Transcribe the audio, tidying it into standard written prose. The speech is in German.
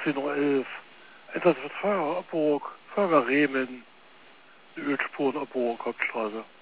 10:11 Uhr. Etwas wird Feuerwehr Oppenburg, Feuerwehr Rehmen, die Ölspuren Oppenburg, Hauptstraße.